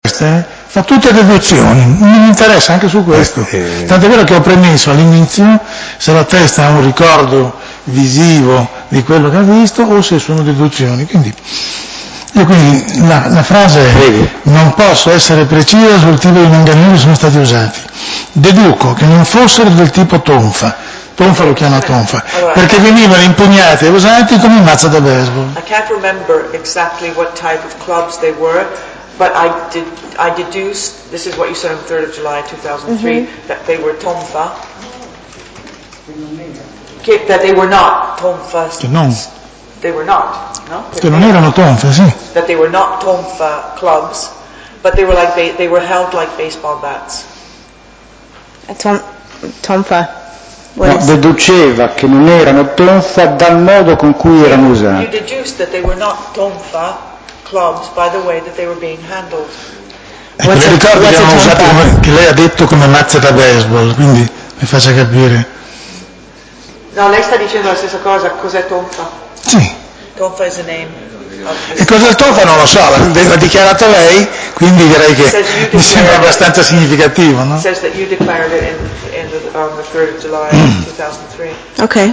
fa tutte deduzioni, non mi interessa anche su questo. Tant'è vero che ho premesso all'inizio se la testa ha un ricordo visivo di quello che ha visto o se sono deduzioni. Quindi la frase non posso essere precisa sul tipo di manganelli che sono stati usati. Deduco che non fossero del tipo tonfa lo chiama tonfa, perché venivano impugnati e usati come mazza da baseball. I can't remember exactly what type of clubs they were, but I deduced, this is what you said on 3rd of July 2003, that they were tonfa, that they were not tonfa. Che non. They were not, no? Che non erano tonfa, sì. That they were not tonfa clubs, but they were they were held like baseball bats. Tonfa. No, deduceva che non erano tonfa dal modo con cui erano usati. You deduced that they were not tonfa clubs by the way that they were being handled. Ecco, le ricordo che erano usati che lei ha detto come mazze da baseball, quindi mi faccia capire. No, lei sta dicendo la stessa cosa, cos'è tonfa? Sì. Tonfa is a name. E cos'è il tonfa non lo so, l'ha dichiarato lei, quindi direi che mi sembra abbastanza significativo, no? Says that you declared it on the 3rd of July 2003. Okay.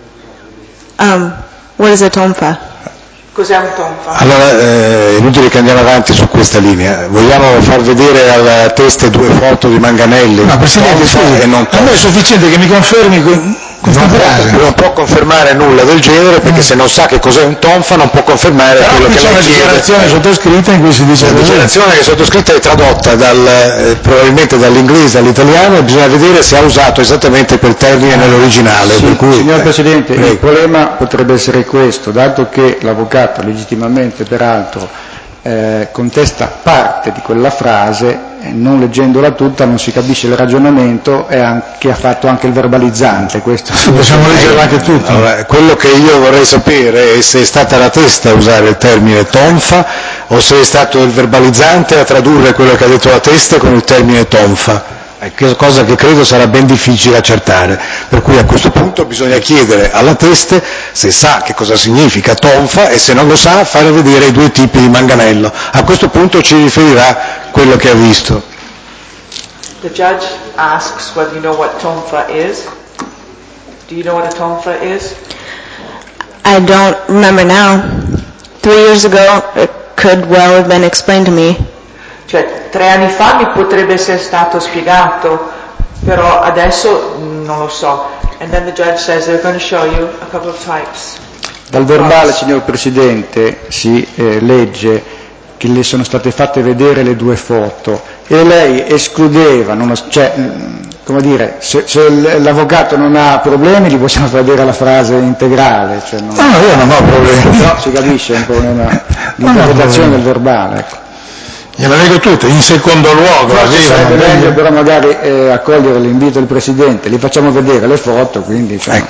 What is a tonfa? Cos'è un tonfa? Allora, è inutile che andiamo avanti su questa linea. Vogliamo far vedere alla testa 2 foto di manganelli? No, Presidente, scusi, e non a me è sufficiente che mi confermi questa frase. Non può confermare nulla del genere, perché se non sa che cos'è un tonfa non può confermare però quello che lei chiede. C'è una dichiarazione sottoscritta in cui si dice... La dichiarazione che è sottoscritta è tradotta probabilmente dall'inglese all'italiano, e bisogna vedere se ha usato esattamente quel termine nell'originale. Sì, per cui, signor Presidente, il problema potrebbe essere questo, dato che l'avvocato legittimamente peraltro contesta parte di quella frase, non leggendola tutta non si capisce il ragionamento che ha fatto anche il verbalizzante. Questo possiamo leggerla anche tutti. Allora, quello che io vorrei sapere è se è stata la testa a usare il termine tonfa o se è stato il verbalizzante a tradurre quello che ha detto la testa con il termine tonfa. Cosa che credo sarà ben difficile accertare, per cui a questo punto bisogna chiedere alla teste se sa che cosa significa tonfa, e se non lo sa fare vedere i 2 tipi di manganello. A questo punto ci riferirà quello che ha visto. The judge asks whether you know what tonfa is. Do you know what a tonfa is? I don't remember now. 3 years ago, it could well have been explained to me. Cioè, 3 anni fa mi potrebbe essere stato spiegato, però adesso non lo so. And then the judge says they're going to show you a couple of types. Dal verbale, signor Presidente, si legge che le sono state fatte vedere le 2 foto e lei escludeva, come dire, se l'avvocato non ha problemi gli possiamo far vedere la frase integrale. Cioè no, io non ho problemi. No, si capisce, è un problema di interpretazione del verbale. Ecco. Gliela leggo tutte, in secondo luogo. Sarebbe meglio però magari accogliere l'invito del Presidente, gli facciamo vedere le foto, quindi... Ecco.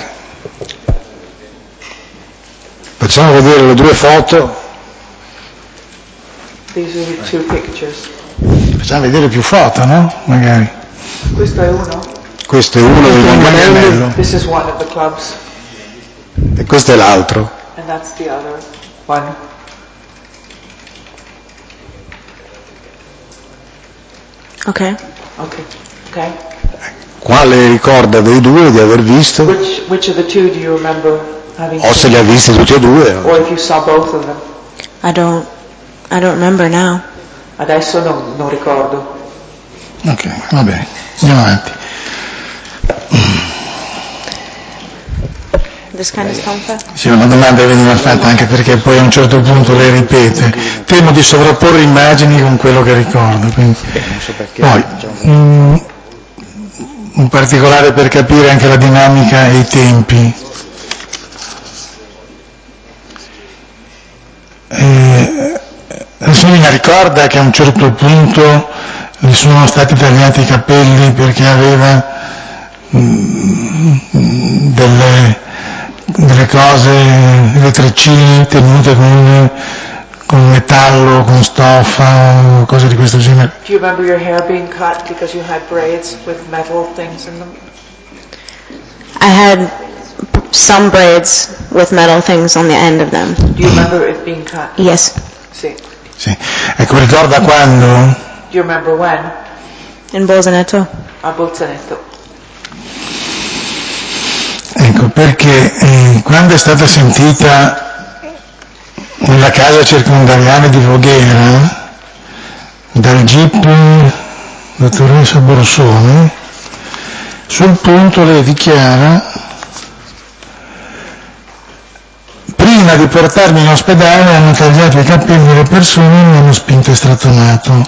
Facciamo vedere le 2 foto. These are the 2 pictures. Facciamo vedere più foto, no? Magari. Questo è uno? Questo è uno dei manganelli. This is one of the clubs. E questo è l'altro. And that's the other one. Okay. Quale ricorda dei 2 di aver visto? Which of the 2 do you remember having O se li ha visti tutti e 2. Or if you saw both of them. I don't remember now. Adesso non ricordo. Ok, va bene. Andiamo avanti. This kind of tonfa? Sì, una domanda veniva fatta anche perché poi a un certo punto lei ripete. Temo di sovrapporre immagini con quello che ricordo. Quindi. Poi, un particolare per capire anche la dinamica e i tempi. La signorina ricorda che a un certo punto gli sono stati tagliati i capelli perché aveva delle cose, delle treccine tenute con metallo, con stoffa, cose di questo genere. Do you remember your hair being cut because you had braids with metal things in them? I had some braids with metal things on the end of them. Do you remember it being cut? Yes. Sì. Ecco, ricorda quando Do you remember when? In Bolzaneto. A Bolzaneto. Ecco, perché quando è stata sentita nella casa circondariale di Voghera dal GIP dottoressa Borsone, sul punto lei dichiara: prima di portarmi in ospedale hanno tagliato i capelli delle persone e mi hanno spinto e strattonato.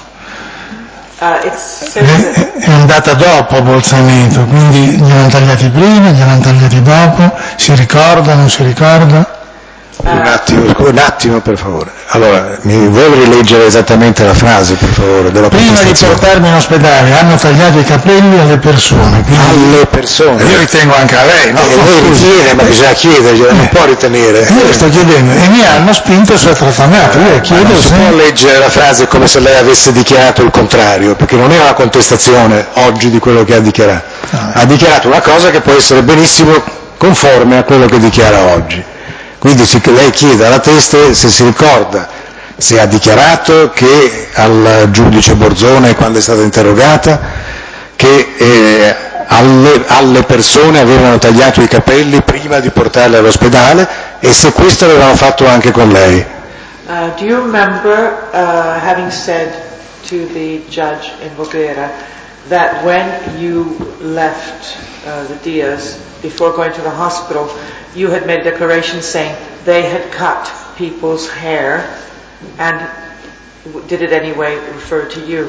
È andata dopo Bolzaneto, quindi gli hanno tagliati prima, gli hanno tagliati dopo, si ricorda, non si ricorda? Un attimo per favore. Allora, mi vuoi rileggere esattamente la frase per favore della Prima di portarmi in ospedale hanno tagliato i capelli alle persone. Alle persone? Io ritengo anche a lei, no? Lei ritiene, ma bisogna chiederglielo, non può ritenere. Io sto chiedendo, e mi hanno spinto e strattonato. Io chiedo non si se può leggere la frase come se lei avesse dichiarato il contrario, perché non è una contestazione oggi di quello che ha dichiarato. Ha dichiarato una cosa che può essere benissimo conforme a quello che dichiara oggi. Quindi lei chiede alla Teste se si ricorda, se ha dichiarato che al giudice Borzone, quando è stata interrogata, che alle persone avevano tagliato i capelli prima di portarle all'ospedale, e se questo avevano fatto anche con lei. Do you remember having said to the judge in Voghera that when you left the Diaz, before going to the hospital, you had made a declaration saying they had cut people's hair, and did it anyway refer to you?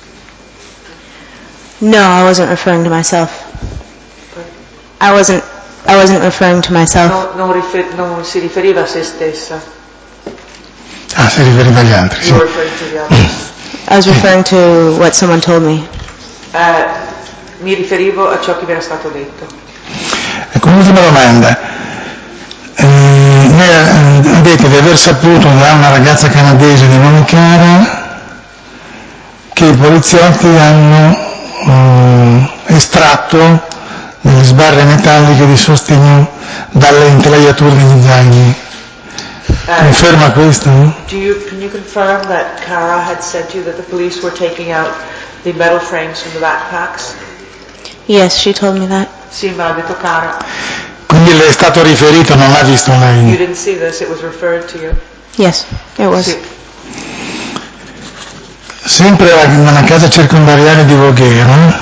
No, I wasn't referring to myself. I wasn't referring to myself. Non si riferiva a se stessa. Ah, si riferiva agli altri, sì. You were referring to the others. I was referring to what someone told me. Mi riferivo a ciò che mi era stato detto. Ecco, un'ultima domanda. Ha detto di aver saputo da una ragazza canadese di nome Cara che i poliziotti hanno estratto delle sbarre metalliche di sostegno dalle intelaiature degli zaini. Conferma questo? Can you confirm that Cara had said to you that the police were taking out the metal frames from the backpacks? Yes, she told me that. Sì, me l'ha detto Cara. Quindi le è stato riferito, non l'ha visto You lei? didn't see this, it was referred to you? Yes, it was. Sì. Sempre nella casa circondariale di Voghera,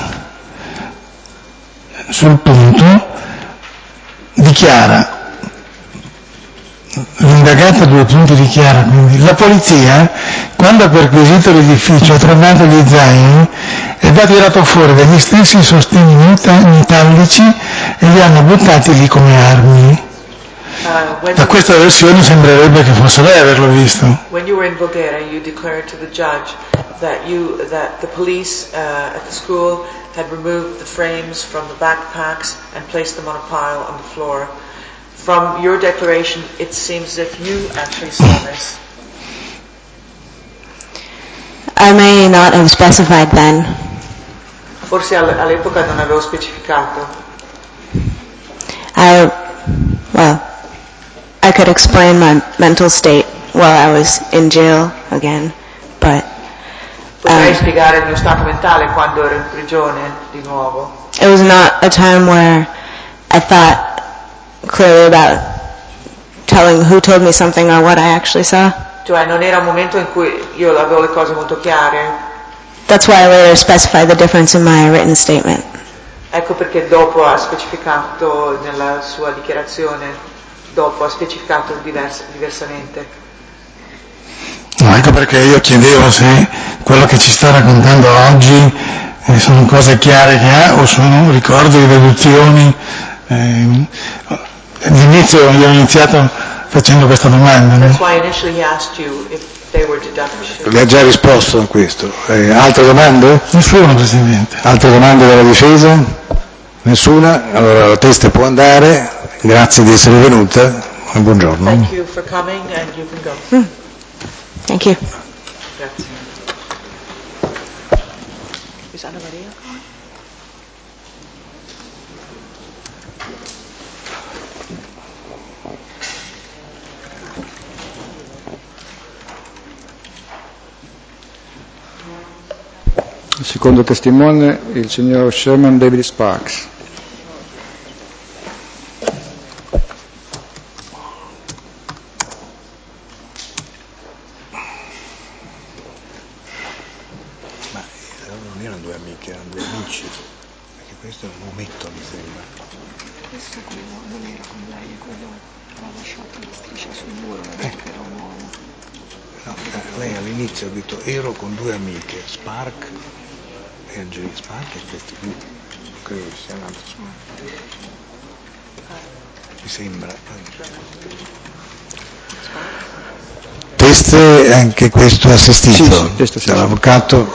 sul punto, dichiara, l'indagata a 2 punti dichiara, quindi, la polizia, quando ha perquisito l'edificio, ha trovato gli zaini ed ha tirato fuori degli stessi sostegni metallici e li hanno buttati lì come armi. Da questa versione sembrerebbe che fosse lei a averlo visto. When you were in Voghera, you declared to the judge that the police at the school had removed the frames from the backpacks and placed them on a pile on the floor. From your declaration, it seems as if you actually saw this. I may not have specified then. Forse all'epoca non avevo specificato. I could explain my mental state while I was in jail again, but Potrei spiegare il mio stato mentale quando ero in prigione di nuovo. it was not a time where I thought clearly about telling who told me something or what I actually saw. Cioè non era un momento in cui io avevo le cose molto chiare. That's why I later specified the difference in my written statement. Ecco perché dopo ha specificato nella sua dichiarazione, dopo ha specificato diversamente. No, ecco perché io chiedevo se quello che ci sta raccontando oggi sono cose chiare che ha o sono ricordi, deduzioni. All'inizio io ho iniziato facendo questa domanda. That's No? why initially he asked you if they were deductions. Le ha già risposto a questo. Altre domande? Nessuno, Presidente. Altre domande della difesa? Nessuna? Allora la Teste può andare, grazie di essere venuta e buongiorno. Thank you for coming and you can go. Thank you. Grazie. Is Anna Maria calling? Il secondo testimone è il signor Sherman David Sparks. Ma non erano due amiche, erano due amici, perché questo è un uometto, mi sembra. Questo quello non era con lei, quello ha lasciato la striscia sul muro, ha detto che era un uomo. No, lei all'inizio ha detto ero con due amiche, Spark e Angelique Spark, e questi qui, credo che siano altri. Mi sembra. Teste, anche questo assistito dall'avvocato.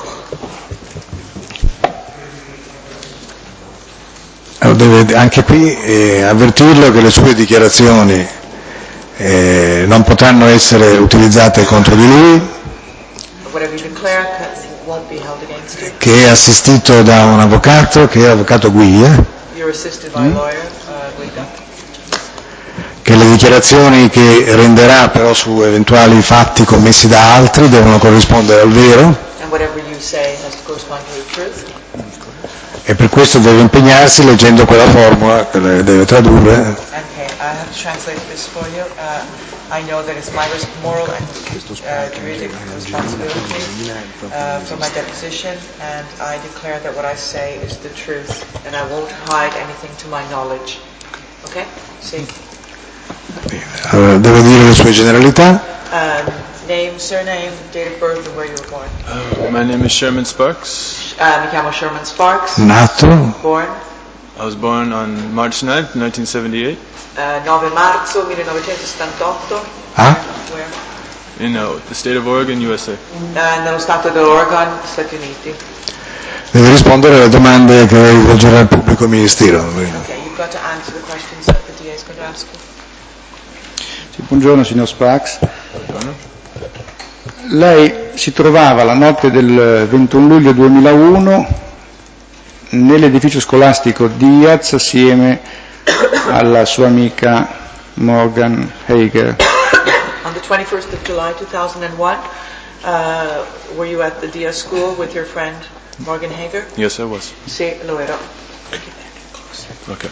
Allora, deve anche qui avvertirlo che le sue dichiarazioni non potranno essere utilizzate contro di lui, che è assistito da un avvocato, che è l'avvocato Guia, che le dichiarazioni che renderà però su eventuali fatti commessi da altri devono corrispondere al vero, e per questo deve impegnarsi leggendo quella formula che le deve tradurre. I have translated this for you. I know that it's my moral and juridic responsibility for my deposition, and I declare that what I say is the truth, and I won't hide anything to my knowledge. Okay? Sì. Allora, deve dire le sue generalità. Name, surname, date of birth, and where you were born. My name is Sherman Sparks. Mi chiamo Sherman Sparks. Nato. Born. I was born on March 9th, 1978. 9 marzo 1978. Where? In the state of Oregon, USA. Nello stato dell'Oregon, Stati Uniti. Deve rispondere alle domande che rivolgerà al pubblico ministero. Okay, you've got to answer the questions that the DA is going to ask you. Sì, buongiorno signor Sparks. Buongiorno. Lei si trovava la notte del 21 luglio 2001 nell'edificio scolastico Diaz assieme alla sua amica Morgan Hager. On the 21st of July 2001, were you at the Diaz school with your friend Morgan Hager? Yes, I was. Sì, lo ero. Okay.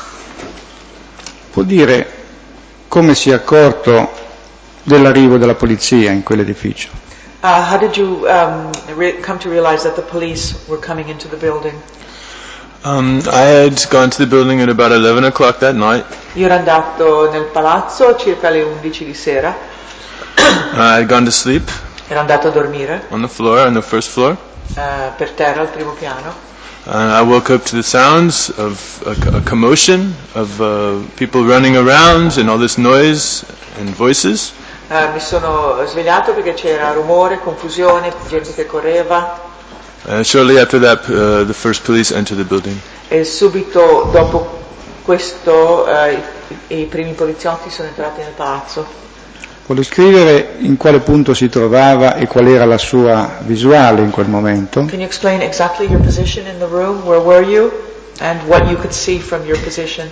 Può dire come si è accorto dell'arrivo della polizia in quell'edificio? How did you come to realize that the police were coming into the building? I had gone to the building at about 11 o'clock that night. Io ero andato nel palazzo circa le 11 di sera. I had gone to sleep. Ero andato a dormire. On the floor, on the first floor. Per terra, al primo piano. I woke up to the sounds of a commotion, of people running around and all this noise and voices. Mi sono svegliato perché c'era rumore, confusione, gente che correva. Shortly after that, the first police entered the building. E subito dopo questo i primi poliziotti sono entrati nel palazzo. Può descrivere in quale punto si trovava e qual era la sua visuale in quel momento? Can you explain exactly your position in the room? Where were you? And what you could see from your position?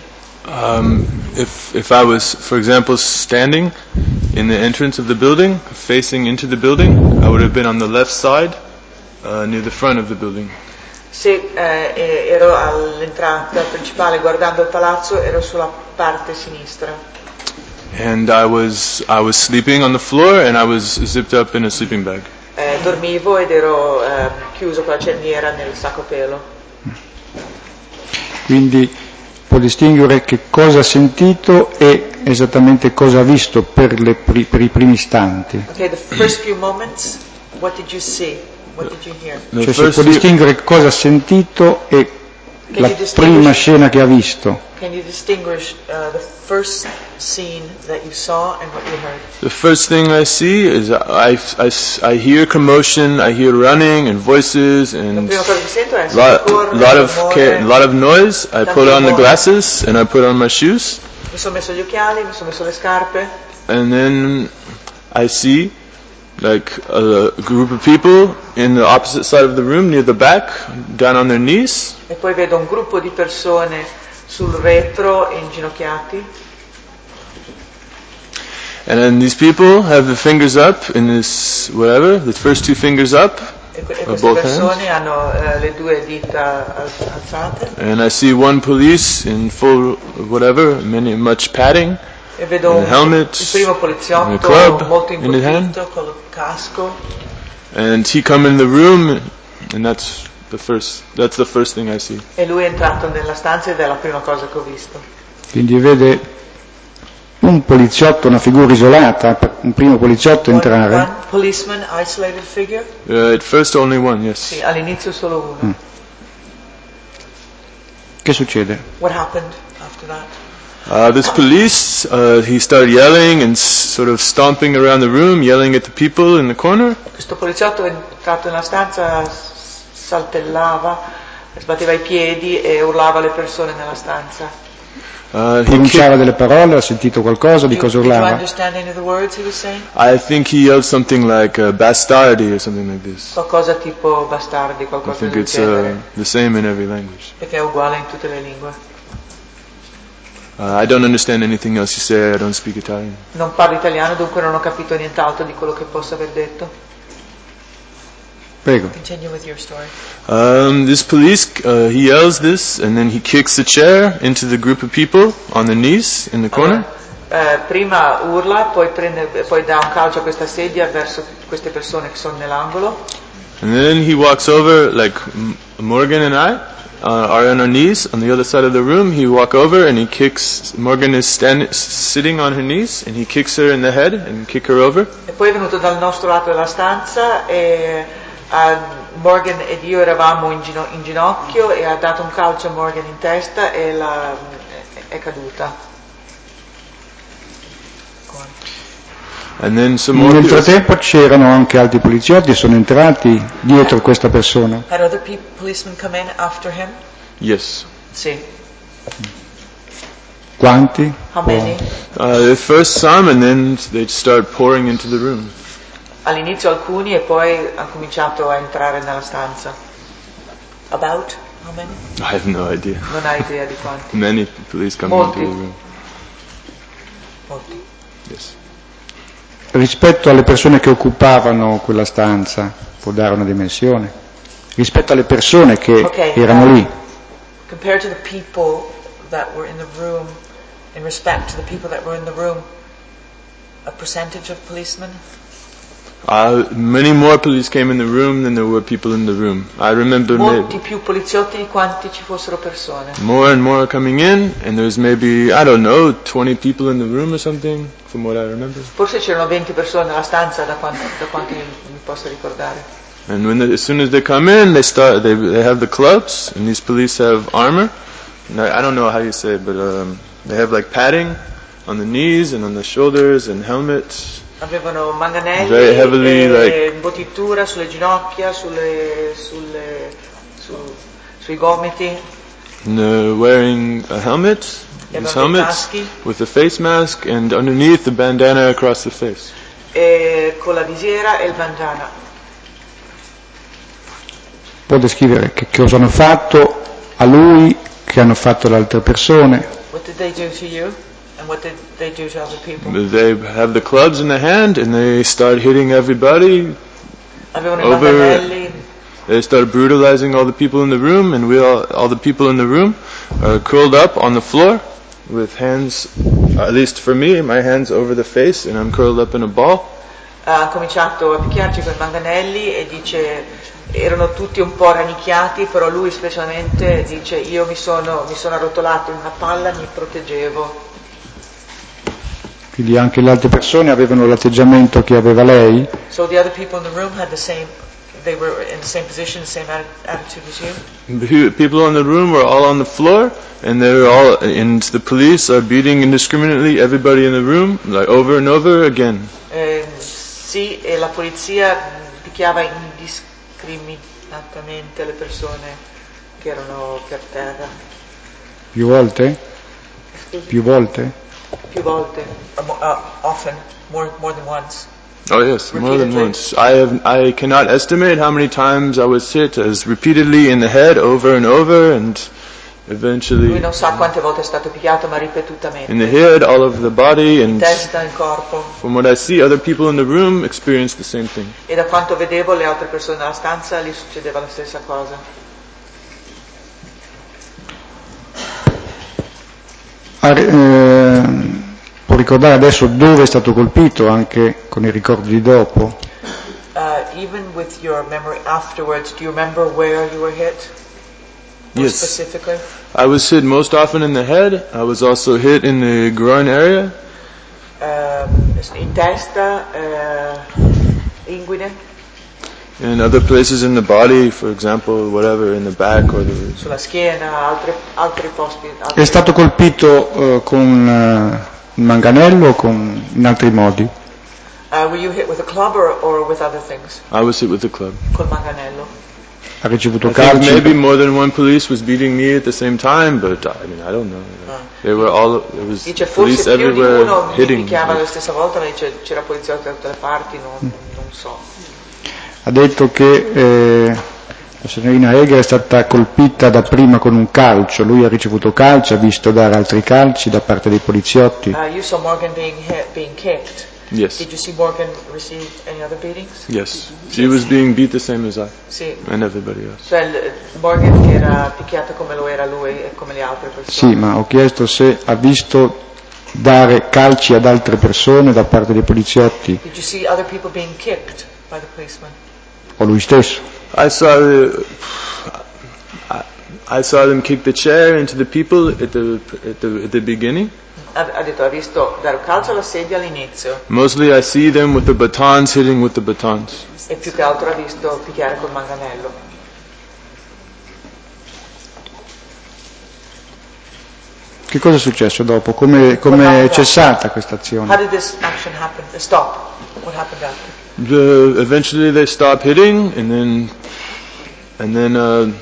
If I was, for example, standing in the entrance of the building, facing into the building, I would have been on the left side, near the front of the building. Se ero all'entrata principale guardando il palazzo, ero sulla parte sinistra. And I was sleeping on the floor, and I was zipped up in a sleeping bag. Dormivo ed ero chiuso con la cerniera nel sacco pelo. Quindi può distinguere che cosa ha sentito e esattamente cosa ha visto per i primi istanti. Okay, the first few moments, what did you see? What did you hear? Cioè si può distinguere cosa ha sentito e la prima scena che ha visto. Can you distinguish the first scene that you saw and what you heard? The first thing I see is I hear commotion, I hear running and voices and lot of noise. I put on the glasses and I put on my shoes. Mi sono messo gli occhiali, mi sono messo le scarpe. And then I see like a group of people in the opposite side of the room near the back, down on their knees. E poi vedo un gruppo di persone sul retro inginocchiati. And then these people have the fingers up in this, whatever, the first two fingers up. E queste persone hanno le due dita alzate. And I see one police in full, whatever, much padding. E vedo and a helmet, il primo poliziotto and a club molto in his hand. con il casco. And he come in the room, and that's the first thing I see. E lui è entrato nella stanza ed è la prima cosa che ho visto. Quindi vede un poliziotto, una figura isolata, un primo poliziotto entrare. One policeman, isolated figure? At first only one, yes. Sì, all'inizio solo uno. Che succede? What happened after that? This police, he started yelling and sort of stomping around the room, yelling at the people in the corner. Questo poliziotto è entrato nella stanza, saltellava, sbatteva i piedi e urlava alle persone nella stanza. Pronunciava delle parole, ha sentito qualcosa, di cosa Did you urlava? understand any of the words he was saying? I think he yelled something like bastardi or something like this. Qualcosa tipo bastardi, I qualcosa think del it's genere. the same in every language. Perché è uguale in tutte le lingue. I don't understand anything else you say. I don't speak Italian. Non parlo italiano, dunque non ho capito nient'altro di quello che possa aver detto. Prego. Continue with your story. This police, he yells this, and then he kicks the chair into the group of people on their knees in the corner. Prima urla, poi dà un calcio a questa sedia verso queste persone che sono nell'angolo. And then he walks over, like Morgan and I are on our knees on the other side of the room. He walk over and he kicks. Morgan is sitting on her knees, and he kicks her in the head and kick her over. E poi è venuto dal nostro lato della stanza e Morgan ed io eravamo in ginocchio e ha dato un calcio a Morgan in testa e è caduta. And then some more Nel people. frattempo c'erano anche altri poliziotti e sono entrati dietro questa persona. Had other policemen come in after him? Yes. Sì. Quanti? How many? They first some, and then they start pouring into the room. All'inizio alcuni e poi hanno cominciato a entrare nella stanza. About? How many? I have no idea. Non hai idea di quanti. Many police come Molti. into the room. Molti. Yes. Rispetto alle persone che occupavano quella stanza, può dare una dimensione? Rispetto alle persone che erano lì. Compared to the people that were in the room, in respect to the people that were in the room, a percentage of policemen? Many more police came in the room than there were people in the room. I remember Molti più poliziotti di quanti ci fossero persone. more and more coming in, and there's maybe, I don't know, 20 people in the room or something, from what I remember. Forse c'erano 20 persone nella stanza da quanti mi posso ricordare. And as soon as they come in, they have the clubs, and these police have armor. And I don't know how you say it, but they have like padding on the knees and on the shoulders and helmets. Avevano manganelli Very heavily, e imbottitura sulle ginocchia, sui gomiti. And they're wearing a helmet, these helmets, with a face mask, and underneath the bandana across the face. E con la visiera e il bandana. Può descrivere che cosa hanno fatto a lui, che hanno fatto le altre persone? What did they do to you? And what did they do to other people? They have the clubs in the hand, and they start hitting everybody. Avevano i manganelli. They start brutalizing all the people in the room, and all the people in the room are curled up on the floor with hands, at least for me, my hands over the face, and I'm curled up in a ball. Ha cominciato a picchiarci con i manganelli e dice erano tutti un po' rannicchiati, però lui specialmente dice io mi sono arrotolato in una palla, mi proteggevo. Quindi anche le altre persone avevano l'atteggiamento che aveva lei? So the other people in the room had they were in the same position, the same attitude as you? People in the room were all on the floor, and and the police are beating indiscriminately everybody in the room, like over and over again. Sì, e la polizia picchiava indiscriminatamente le persone che erano per terra. Più volte? Più volte? Più volte, often, more than once. Oh yes, more than once. I cannot estimate how many times I was hit as repeatedly in the head over and over, and eventually Lui non sa quante volte è stato picchiato, ma ripetutamente. in the head, all over the body, In and testa, in corpo. from what I see, other people in the room experience the same thing. E da quanto vedevo le altre persone nella stanza gli succedeva la stessa cosa. Può ricordare adesso dove è stato colpito, anche con i ricordi di dopo? Even with your memory afterwards, do you remember where you were hit? More Yes. specifically? I was hit most often in the head. I was also hit in the groin area. In testa, inguine, And other places in the body, for example, whatever, in the back or the... sulla schiena, altri posti. È stato colpito con il manganello o in altri modi? Were you hit with a club or with other things? I was hit with the club. Col manganello. Ha ricevuto I think calci? maybe more than one police was beating me at the same time, but I mean, I don't know. They were all, there was Dice police forse più di everywhere uno mi hitting. picchiava alla stessa volta, ma dice c'era poliziotti da tutte le parti, non so. Ha detto che la signorina Eger è stata colpita dapprima con un calcio, lui ha ricevuto calci, ha visto dare altri calci da parte dei poliziotti. You saw Morgan being kicked. Yes. Did you see Morgan receive any other beatings? Yes. She was being beat the same as I Sì. and everybody else. Cioè Morgan che era picchiato come lo era lui e come le altre persone. Sì, ma ho chiesto se ha visto dare calci ad altre persone da parte dei poliziotti Did you see other people being kicked by the policeman? o lui stesso. I saw them kick the chair into the people at the beginning. Ha detto, ha visto dare un calcio alla sedia all'inizio Mostly I see them with the batons hitting with the batons. e più che altro ha visto picchiare col manganello. Che cosa è successo dopo? Come è cessata questa How azione? did this action happen? Stop. What happened after? Eventually they stop hitting, and then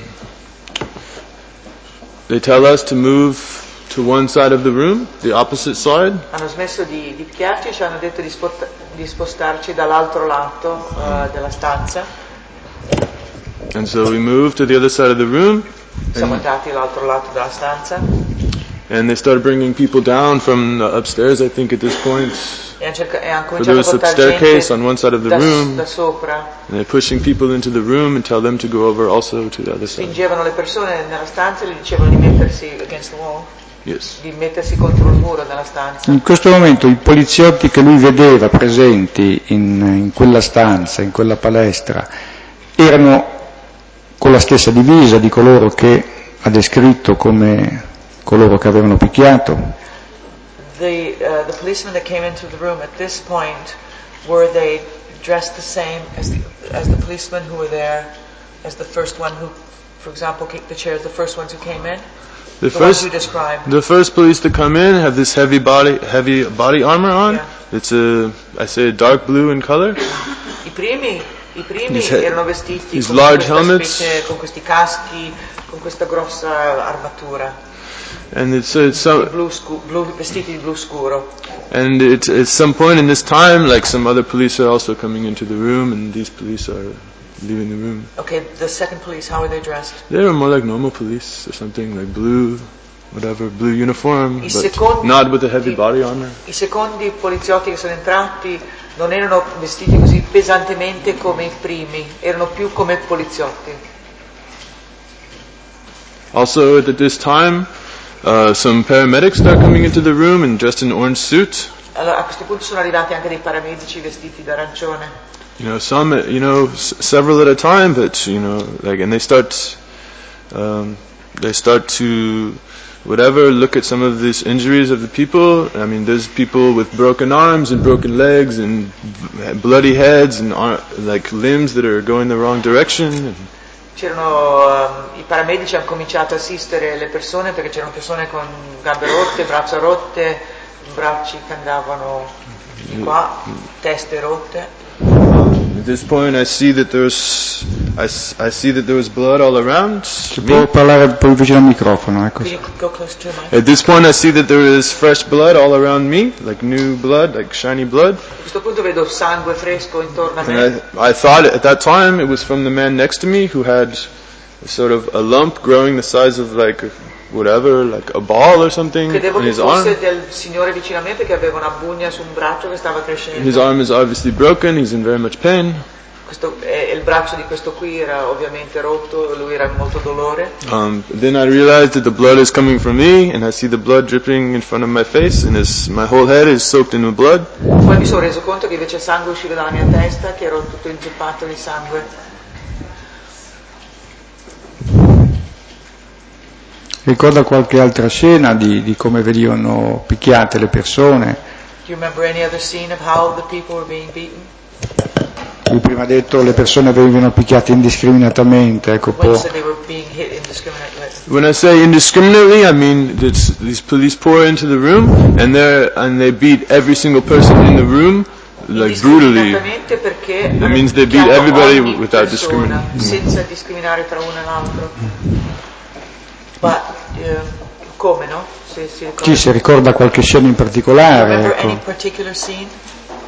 they tell us to move to one side of the room, the opposite side. Hanno smesso di picchiarci e ci hanno detto di spostarci dall'altro lato della stanza. And so we moved to the other side of the room, Siamo andati all'altro lato della stanza and they started bringing people down from upstairs, I think, at this point. e hanno But there cominciato a was a portare staircase on gente one side of the room, da sopra. and they're pushing people into the room and tell them to go over also to the other side. Spingevano le persone nella stanza e gli dicevano di mettersi against the wall, Yes. di mettersi contro il muro nella stanza. In questo momento i poliziotti che lui vedeva presenti in quella stanza, in quella palestra, erano con la stessa divisa di coloro che ha descritto come coloro che avevano picchiato. The policemen that came into the room at this point, were they dressed the same as the policemen who were there, as the first one who, for example, kicked the chairs, the first ones who came in? The ones you described. The first police to come in have this heavy body armor on. Yeah. It's a dark blue in color. I primi These erano vestiti these con large questa helmets. specie, con questi caschi, con questa grossa armatura, And it's vestiti di blu scuro. and it's at some point in this time, like some other police are also coming into the room, and these police are leaving the room. Okay, the second police, how were they dressed? They were more like normal police or something, like blue uniform, I but secondi- not with a heavy body armor. I secondi poliziotti che sono entrati non erano vestiti così pesantemente come i primi, erano più come poliziotti. Also at this time, some paramedics start coming into the room and dressed in orange suits. Allora a questo punto sono arrivati anche dei paramedici vestiti d'arancione. Several at a time, but and they start to look at some of these injuries of the people. I mean, there's people with broken arms and broken legs and bloody heads and limbs that are going the wrong direction. I paramedici hanno cominciato a assistere le persone perché c'erano persone con gambe rotte, braccia rotte, bracci che andavano di qua, teste rotte. At this point, I see that there was blood all around Se me. può parlare un po' vicino al microfono, ecco. Could you go close to my... At this point, I see that there is fresh blood all around me, like new blood, like shiny blood. A questo punto vedo sangue fresco intorno a me. And I thought at that time it was from the man next to me who had sort of a lump growing the size of like whatever, like a ball or something Credevo in che his arm. fosse del signore vicino a me perché aveva una bugna su un braccio che stava crescendo. His arm is obviously broken, he's in very much pain. Il braccio di questo qui era ovviamente rotto, lui era in molto dolore. Then I realized that the blood is coming from me, and I see the blood dripping in front of my face, and my whole head is soaked in the blood. Poi mi sono reso conto che invece il sangue usciva dalla mia testa, che ero tutto inzuppato di sangue. Ricorda qualche altra scena di come venivano picchiate le persone? Do you remember any other scene of how the people were being beaten? Il prima detto le persone venivano picchiate indiscriminatamente, ecco When you può. said they were being hit indiscriminately. When I say indiscriminately, I mean these police pour into the room, and they beat every single person in the room, like brutally. Indiscriminatamente perché That means they beat everybody ogni without persona, discriminating. senza discriminare tra uno e l'altro. Ma come, no? Chi si ricorda qualche scena in particolare? Remember any Ecco. particular scene?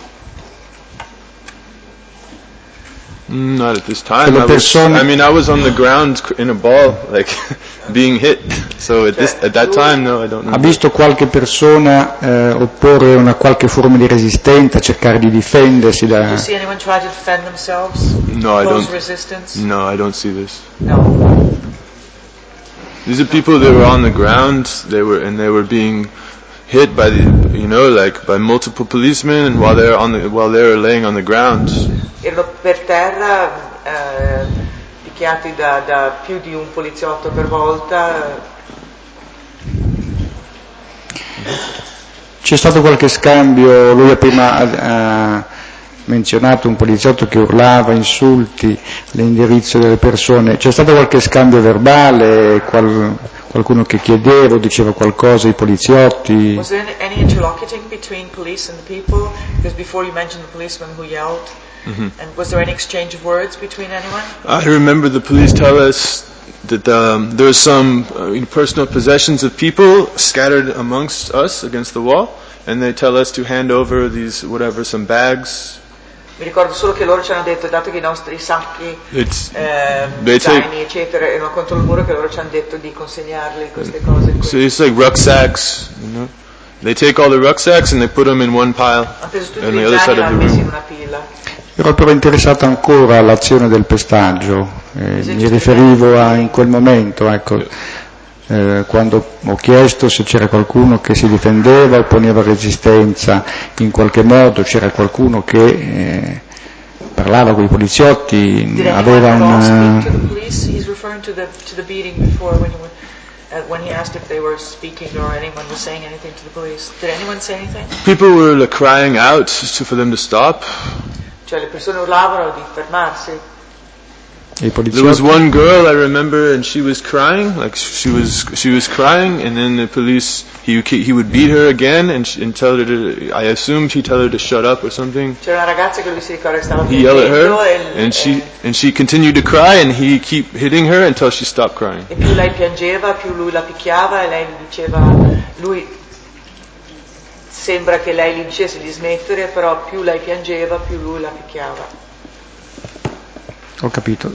Not at this time. Le persone- I was on the ground in a ball, like being hit. So at that time, no, I don't know. Ha visto qualche persona opporre una qualche forma di resistenza, cercare di difendersi Do you da... see anyone try to defend themselves? No, I Close don't. resistance? No, I don't see this. No. These are people that were on the ground. They were being hit by by multiple policemen, and while they were laying on the ground. Erano per terra picchiati da più di un poliziotto per volta. C'è stato qualche scambio, lui ha prima menzionato un poliziotto che urlava insulti all'indirizzo delle persone, c'è stato qualche scambio verbale, qualcuno che chiedeva o diceva qualcosa ai poliziotti? Was there any interlocuting between police and the people? Because before you mentioned the policeman who yelled. Mm-hmm. And was there any exchange of words between anyone? I remember the police tell us that there was some personal possessions of people scattered amongst us against the wall, and they tell us to hand over some bags. Mi ricordo solo che loro ci hanno detto, dato che i nostri sacchi, zaini, eccetera, erano contro il muro, che loro ci hanno detto di consegnarli queste cose. So it's like rucksacks, They take all the rucksacks and they put them in one pile on the other side of the room. Ero però interessato ancora all'azione del pestaggio, mi riferivo in quel momento, ecco, quando ho chiesto se c'era qualcuno che si difendeva, opponeva resistenza in qualche modo, c'era qualcuno che parlava con i poliziotti, aveva un... When he asked if they were speaking or anyone was saying anything to the police, did anyone say anything? People were crying out for them to stop. Cioè le persone urlavano di fermarsi. There was one girl I remember, and she was crying, like she was crying, and then the police he would beat her again and tell her to. I assumed he'd tell her to shut up or something. C'era una ragazza che lui si ricorda che stava He yelled at her, and she continued to cry, and he keep hitting her until she stopped crying. E più lei piangeva, più lui la picchiava, e lei gli diceva, lui sembra che lei gli dicesse di smettere, però più lei piangeva, più lui la picchiava. Ho capito.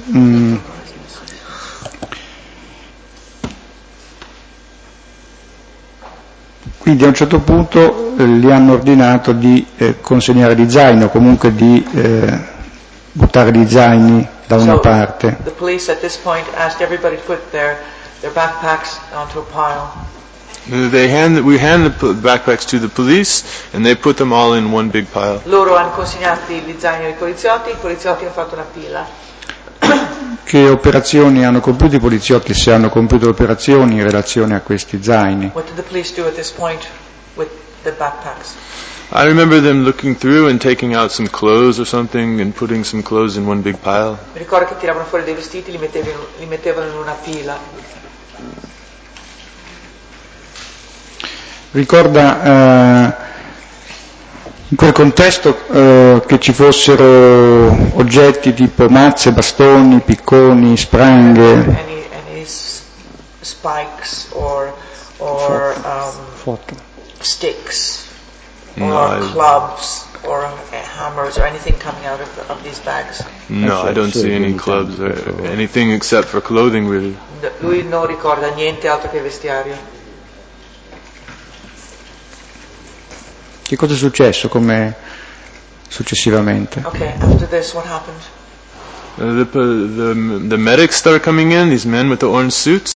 Quindi a un certo punto gli hanno ordinato di consegnare gli zaini o comunque di buttare gli zaini da una parte. The police at this point asked everybody to put their backpacks onto a pile. We hand the backpacks to the police, and they put them all in one big pile. Loro hanno consegnato gli zaini ai poliziotti, i poliziotti hanno fatto una pila. Che operazioni hanno compiuto i poliziotti, se hanno compiuto operazioni in relazione a questi zaini? What did the police do at this point with the backpacks? I remember them looking through and taking out some clothes or something and putting some clothes in one big pile. Mi ricordo che tiravano fuori dei vestiti, li mettevano in una pila. Ricorda in quel contesto che ci fossero oggetti tipo mazze, bastoni, picconi, spranghe. Any spikes or sticks. or clubs or hammers or anything coming out of these bags? No, I don't see any clubs or anything except for clothing, really. Lui non ricorda niente altro che vestiario. Che cosa è successo come successivamente? Okay, after this, what happened? The medics start coming in, these men with the orange suits.